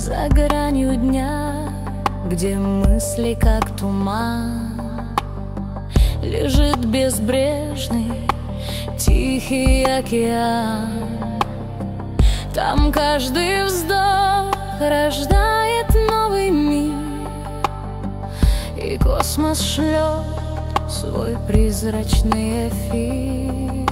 За гранью дня, где мысли как туман, лежит безбрежный тихий океан. Там каждый вздох рождает новый мир, и космос шлет свой призрачный эфир.